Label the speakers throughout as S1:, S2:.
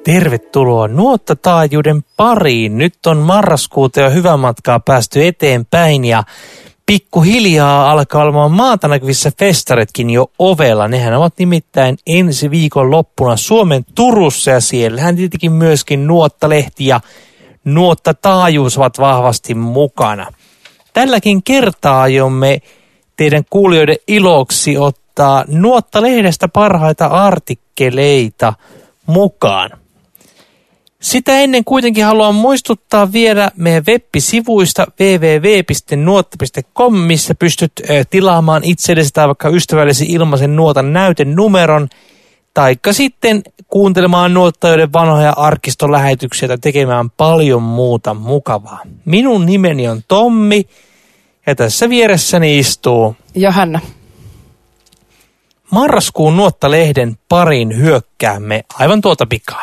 S1: Tervetuloa nuottataajuuden pariin. Nyt on marraskuuta ja hyvän matkaa päästy eteenpäin ja pikkuhiljaa alkaa olemaan maata näkyvissä festaretkin jo ovella. Nehän ovat nimittäin ensi viikon loppuna Suomen Turussa ja siellähän tietenkin myöskin Nuottalehti ja Nuottataajuus ovat vahvasti mukana. Tälläkin kertaa aiomme teidän kuulijoiden iloksi ottaa Nuottalehdestä parhaita artikkeleita mukaan. Sitä ennen kuitenkin haluan muistuttaa vielä meidän web-sivuista www.nuotta.com, missä pystyt tilaamaan itsellesi tai vaikka ystävällesi ilmaisen nuotan näytenumeron, taikka sitten kuuntelemaan nuottajoiden vanhoja arkistolähetyksiä tai tekemään paljon muuta mukavaa. Minun nimeni on Tommi ja tässä vieressäni istuu
S2: Johanna.
S1: Marraskuun Nuottalehden pariin hyökkäämme aivan tuota pikaa.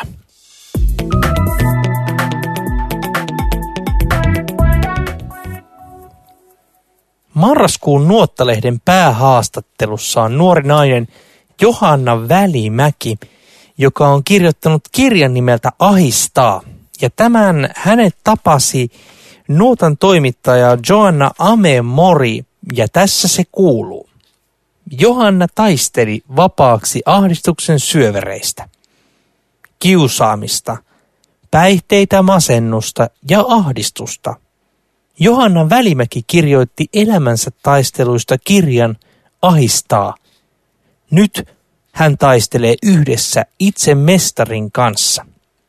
S1: Marraskuun Nuottalehden päähaastattelussa on nuori nainen Johanna Välimäki, joka on kirjoittanut kirjan nimeltä Ahistaa. Ja tämän hänet tapasi nuotan toimittaja Joanna Amemori, ja tässä se kuuluu. Johanna taisteli vapaaksi ahdistuksen syövereistä, kiusaamista, päihteitä, masennusta ja ahdistusta. Johanna Välimäki kirjoitti elämänsä taisteluista kirjan Ahistaa. Nyt hän taistelee yhdessä itse mestarin kanssa.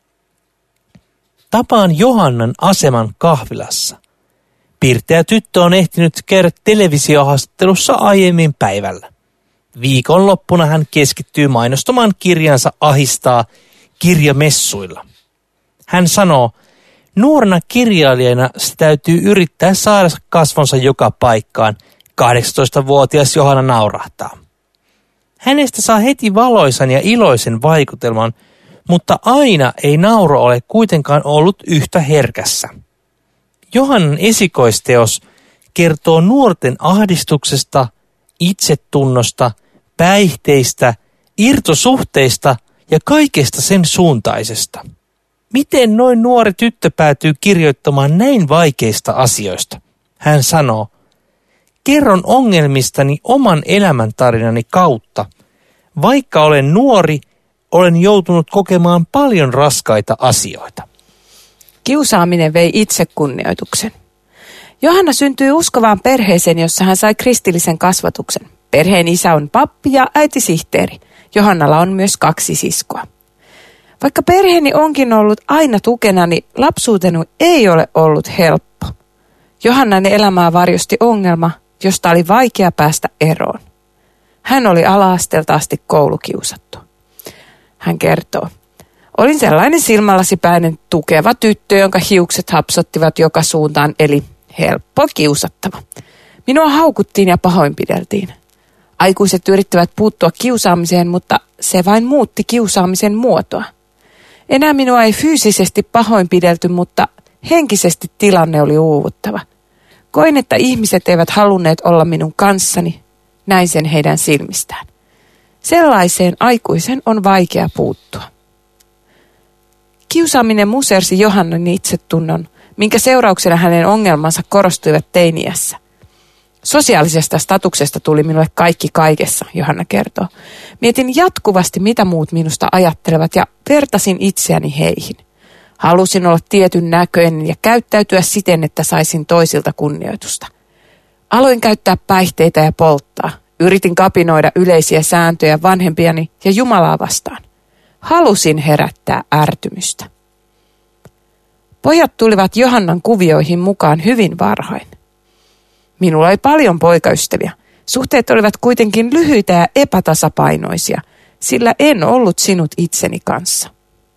S1: Tapaan Johannan aseman kahvilassa. Pirteä tyttö on ehtinyt käydä televisiohaastattelussa aiemmin päivällä. Viikonloppuna hän keskittyy mainostamaan kirjansa Ahistaa kirjamessuilla. Hän sanoo, nuorena kirjailijana se täytyy yrittää saada kasvonsa joka paikkaan. 18-vuotias Johanna naurahtaa. Hänestä saa heti valoisan ja iloisen vaikutelman, mutta aina ei nauro ole kuitenkaan ollut yhtä herkässä. Johannan esikoisteos kertoo nuorten ahdistuksesta, itsetunnosta, päihteistä, irtosuhteista ja kaikesta sen suuntaisesta. Miten noin nuori tyttö päätyy kirjoittamaan näin vaikeista asioista? Hän sanoo, kerron ongelmistani oman elämäntarinani kautta. Vaikka olen nuori, olen joutunut kokemaan paljon raskaita asioita.
S2: Kiusaaminen vei itsekunnioituksen. Johanna syntyi uskovaan perheeseen, jossa hän sai kristillisen kasvatuksen. Perheen isä on pappi ja äiti sihteeri. Johannalla on myös 2 siskoa. Vaikka perheeni onkin ollut aina tukenani, lapsuuteni ei ole ollut helppo. Johannan elämää varjosti ongelma, josta oli vaikea päästä eroon. Hän oli ala-asteelta asti koulukiusattu. Hän kertoo, olin sellainen silmälasipäinen tukeva tyttö, jonka hiukset hapsottivat joka suuntaan, eli helppo kiusattava. Minua haukuttiin ja pahoinpideltiin. Aikuiset yrittivät puuttua kiusaamiseen, mutta se vain muutti kiusaamisen muotoa. Enää minua ei fyysisesti pahoinpidelty, mutta henkisesti tilanne oli uuvuttava. Koin, että ihmiset eivät halunneet olla minun kanssani, näin sen heidän silmistään. Sellaiseen aikuisen on vaikea puuttua. Kiusaaminen musersi Johannan itsetunnon, minkä seurauksena hänen ongelmansa korostuivat teiniässä. Sosiaalisesta statuksesta tuli minulle kaikki kaikessa, Johanna kertoo. Mietin jatkuvasti, mitä muut minusta ajattelevat ja vertasin itseäni heihin. Halusin olla tietyn näköinen ja käyttäytyä siten, että saisin toisilta kunnioitusta. Aloin käyttää päihteitä ja polttaa. Yritin kapinoida yleisiä sääntöjä vanhempiani ja Jumalaa vastaan. Halusin herättää ärtymystä. Pojat tulivat Johannan kuvioihin mukaan hyvin varhain. Minulla oli paljon poikaystäviä. Suhteet olivat kuitenkin lyhyitä ja epätasapainoisia, sillä en ollut sinut itseni kanssa.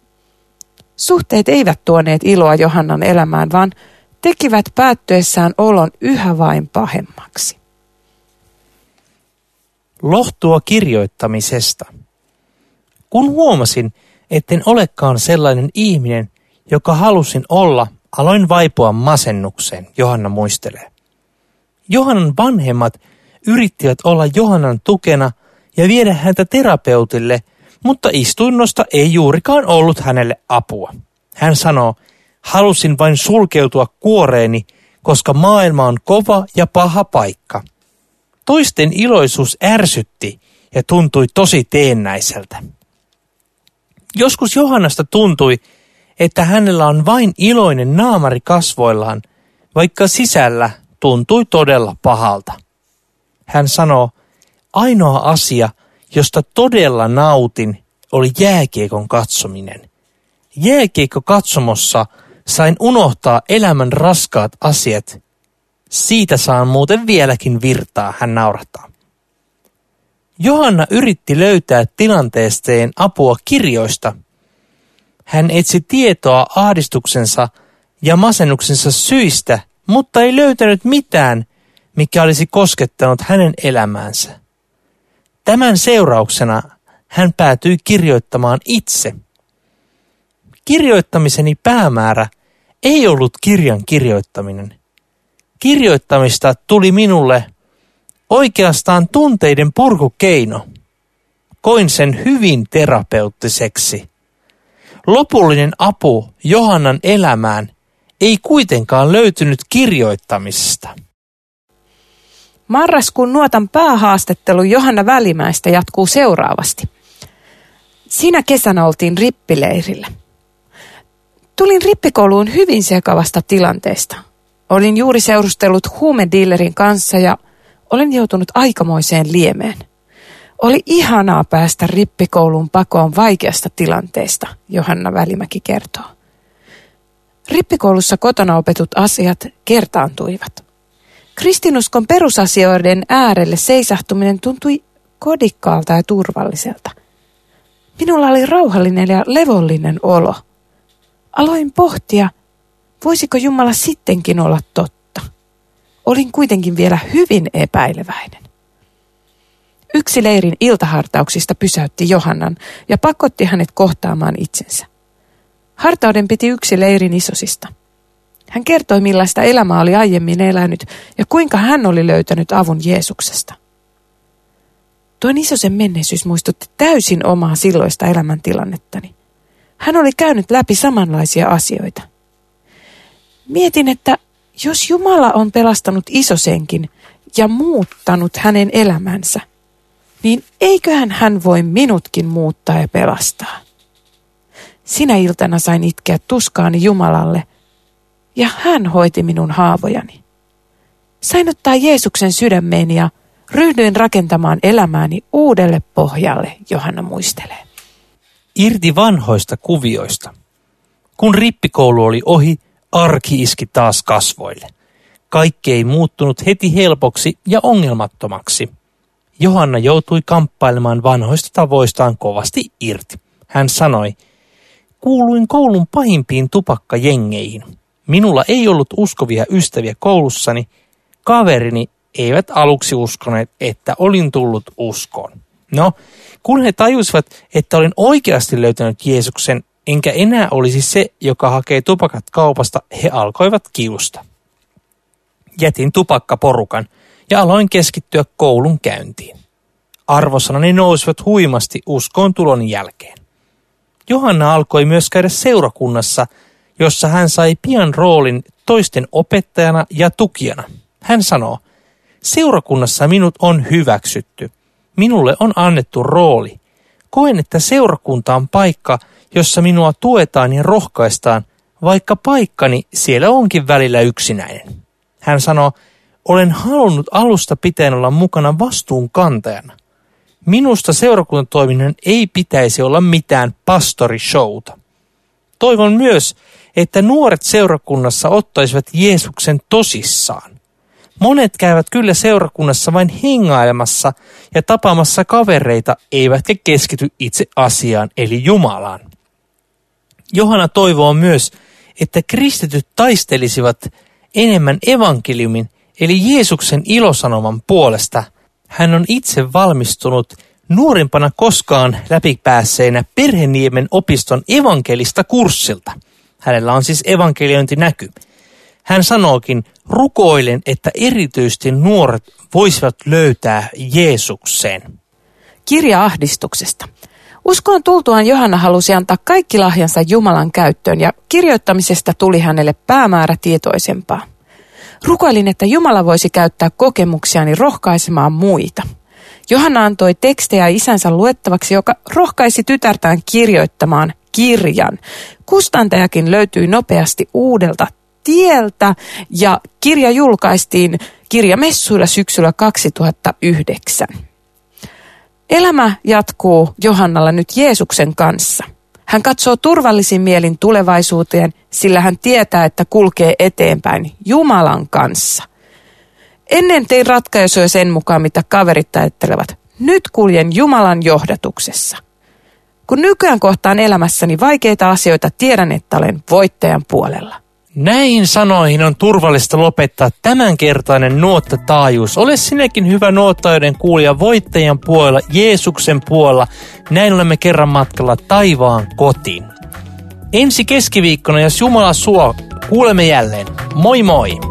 S2: Suhteet eivät tuoneet iloa Johannan elämään, vaan tekivät päättyessään olon yhä vain pahemmaksi.
S1: Lohtua kirjoittamisesta. Kun huomasin, etten olekaan sellainen ihminen, joka halusin olla, aloin vaipua masennukseen, Johanna muistelee. Johannan vanhemmat yrittivät olla Johannan tukena ja viedä häntä terapeutille, mutta istunnosta ei juurikaan ollut hänelle apua. Hän sanoo, halusin vain sulkeutua kuoreeni, koska maailma on kova ja paha paikka. Toisten iloisuus ärsytti ja tuntui tosi teennäiseltä. Joskus Johannasta tuntui, että hänellä on vain iloinen naamari kasvoillaan, vaikka sisällä tuntui todella pahalta. Hän sanoo, ainoa asia, josta todella nautin, oli jääkiekon katsominen. Jääkiekko-katsomossa sain unohtaa elämän raskaat asiat. Siitä saan muuten vieläkin virtaa, hän naurahtaa. Johanna yritti löytää tilanteeseen apua kirjoista. Hän etsi tietoa ahdistuksensa ja masennuksensa syistä, mutta ei löytänyt mitään, mikä olisi koskettanut hänen elämäänsä. Tämän seurauksena hän päätyi kirjoittamaan itse. Kirjoittamiseni päämäärä ei ollut kirjan kirjoittaminen. Kirjoittamista tuli minulle oikeastaan tunteiden purkukeino. Koin sen hyvin terapeuttiseksi. Lopullinen apu Johannan elämään ei kuitenkaan löytynyt kirjoittamisesta.
S2: Marraskuun nuotan päähaastattelu Johanna Välimäestä jatkuu seuraavasti. Sinä kesänä oltiin rippileirillä. Tulin rippikouluun hyvin sekavasta tilanteesta. Olin juuri seurustellut huumedealerin kanssa ja olen joutunut aikamoiseen liemeen. Oli ihanaa päästä rippikouluun pakoon vaikeasta tilanteesta, Johanna Välimäki kertoo. Rippikoulussa kotona opetut asiat kertaantuivat. Kristinuskon perusasioiden äärelle seisahtuminen tuntui kodikkaalta ja turvalliselta. Minulla oli rauhallinen ja levollinen olo. Aloin pohtia, voisiko Jumala sittenkin olla totta. Olin kuitenkin vielä hyvin epäileväinen. Yksi leirin iltahartauksista pysäytti Johannan ja pakotti hänet kohtaamaan itsensä. Hartauden piti yksi leirin isosista. Hän kertoi, millaista elämää oli aiemmin elänyt ja kuinka hän oli löytänyt avun Jeesuksesta. Tuon isosen menneisyys muistutti täysin omaa silloista elämäntilannettani. Hän oli käynyt läpi samanlaisia asioita. Mietin, että jos Jumala on pelastanut isosenkin ja muuttanut hänen elämänsä, niin eiköhän hän voi minutkin muuttaa ja pelastaa. Sinä iltana sain itkeä tuskaani Jumalalle, ja hän hoiti minun haavojani. Sain ottaa Jeesuksen sydämeeni ja ryhdyin rakentamaan elämääni uudelle pohjalle, Johanna muistelee.
S1: Irti vanhoista kuvioista. Kun rippikoulu oli ohi, arki iski taas kasvoille. Kaikki ei muuttunut heti helpoksi ja ongelmattomaksi. Johanna joutui kamppailemaan vanhoista tavoistaan kovasti irti. Hän sanoi, kuuluin koulun pahimpiin tupakkajengeihin. Minulla ei ollut uskovia ystäviä koulussani. Kaverini eivät aluksi uskoneet, että olin tullut uskoon. No, kun he tajusivat, että olin oikeasti löytänyt Jeesuksen, enkä enää olisi se, joka hakee tupakat kaupasta, he alkoivat kiusta. Jätin tupakkaporukan ja aloin keskittyä koulun käyntiin. Arvosanani nousivat huimasti uskoon tulon jälkeen. Johanna alkoi myös käydä seurakunnassa, jossa hän sai pian roolin toisten opettajana ja tukijana. Hän sanoo, seurakunnassa minut on hyväksytty. Minulle on annettu rooli. Koen, että seurakunta on paikka, jossa minua tuetaan ja rohkaistaan, vaikka paikkani siellä onkin välillä yksinäinen. Hän sanoo, olen halunnut alusta pitäen olla mukana vastuunkantajana. Minusta seurakuntatoiminnan ei pitäisi olla mitään pastorishowta. Toivon myös, että nuoret seurakunnassa ottaisivat Jeesuksen tosissaan. Monet käyvät kyllä seurakunnassa vain hengailemassa ja tapaamassa kavereita, eivätkä keskity itse asiaan eli Jumalaan. Johanna toivoo myös, että kristityt taistelisivat enemmän evankeliumin eli Jeesuksen ilosanoman puolesta. Hän on itse valmistunut nuorimpana koskaan läpipäässeenä Perheniemen opiston evankelista kurssilta. Hänellä on siis evankeliointinäky. Hän sanookin, rukoilen, että erityisesti nuoret voisivat löytää Jeesuksen.
S2: Kirja ahdistuksesta. Uskoon tultuaan Johanna halusi antaa kaikki lahjansa Jumalan käyttöön ja kirjoittamisesta tuli hänelle päämäärätietoisempaa. Rukoilin, että Jumala voisi käyttää kokemuksiani rohkaisemaan muita. Johanna antoi tekstejä isänsä luettavaksi, joka rohkaisi tytärtään kirjoittamaan kirjan. Kustantajakin löytyi nopeasti uudelta tieltä ja kirja julkaistiin kirjamessuilla syksyllä 2009. Elämä jatkuu Johannalla nyt Jeesuksen kanssa. Hän katsoo turvallisin mielin tulevaisuuteen, sillä hän tietää, että kulkee eteenpäin Jumalan kanssa. Ennen tein ratkaisuja sen mukaan, mitä kaverit ajattelevat. Nyt kuljen Jumalan johdatuksessa. Kun nykyään kohtaan elämässäni vaikeita asioita, tiedän, että olen voittajan puolella.
S1: Näihin sanoihin on turvallista lopettaa tämänkertainen nuottataajuus. Ole sinäkin hyvä nuottajoiden kuulija voittajan puolella, Jeesuksen puolella. Näin olemme kerran matkalla taivaan kotiin. Ensi keskiviikkona, jos Jumala suo, kuulemme jälleen. Moi moi!